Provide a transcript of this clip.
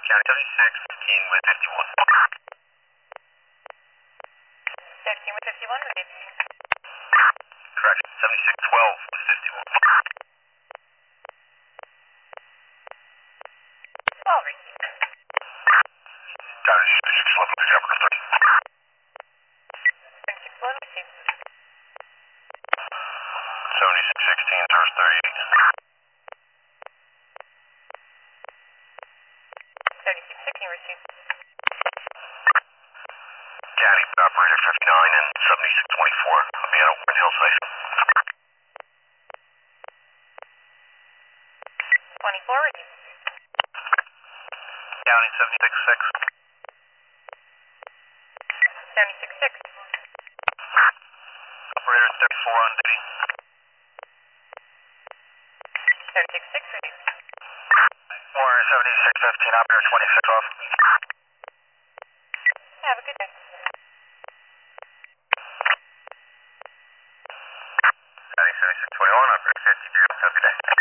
County 76, 15 with 51. 15 with 51, ready. Correction, 76, 12 with 51. 12, received. County 76, 11 with Jefferson 30. 76, 11, received. 76, 16, Thurs 38. 36, 16, received. County operator 59 and 76, 24. I'll be at Oakland Hill Station. 24, received. County 76, 6. 76, 6. Operator 34 on duty. 36, 6, received. Warrior 76, 15, operator 26 off. Have a good day. County 76, 21, operator 52. Have a good day.